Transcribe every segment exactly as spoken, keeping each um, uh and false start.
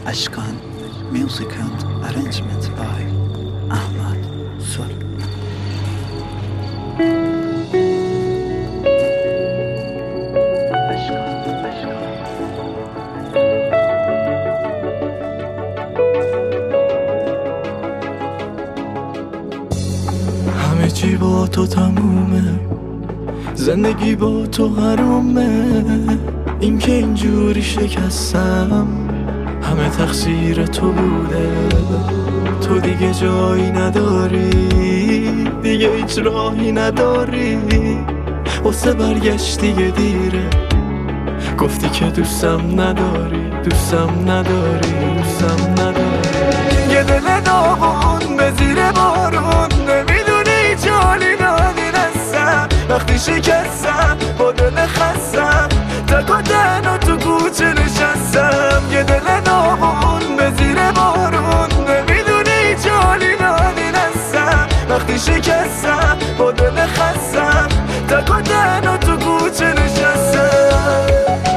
Ashkan, music and arrangement by Ahmad Sul. همه چی با تو تمومه، زندگی با تو حرومه. این که اینجوری شکستم همه تقصیر تو بوده. تو دیگه جایی نداری، دیگه هیچ راهی نداری. واسه برگشت دیگه دیره. گفتی که دوستم نداری، دوستم نداری، دوستم نداری. یه دل داغون به زیر بارون، نمیدونی هیچ حالی ندینستم. وقتی شکستم با دل خستم، تک و تنها تو کوچه نشستم. یه دل داغون به زیر بارون، نمیدونی هیچ حالی ندینستم. وقتی شکستم با دل خستم، تک و تنها تو کوچه نشستم.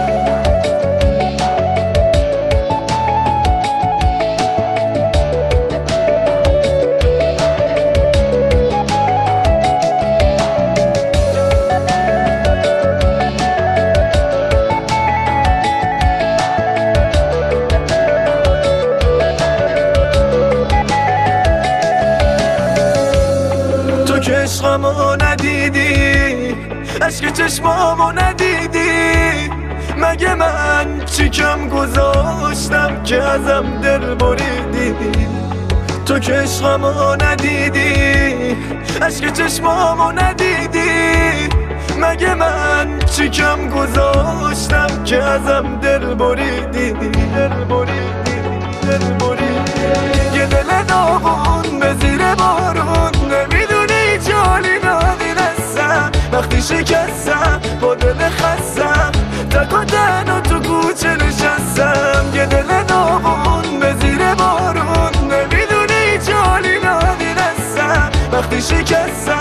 که عشقمو ندیدی، عشق چشمامو ندیدی. مگه من چی کم گذاشتم که ازم دل بریدی؟ تو که عشقمو ندیدی، عشق چشمامو ندیدی. مگه من چی کم گذاشتم که ازم دل بریدی؟ دل بریدی، دل بریدی. یه دل داغون به زیر بارون، نمیدونی جالی ندینستم. وقتی شکستم با دل خستم، تک و تنها تو کوچه نشستم. یه دل داغون به زیر بارون، نمیدونی جالی ندینستم. وقتی شکستم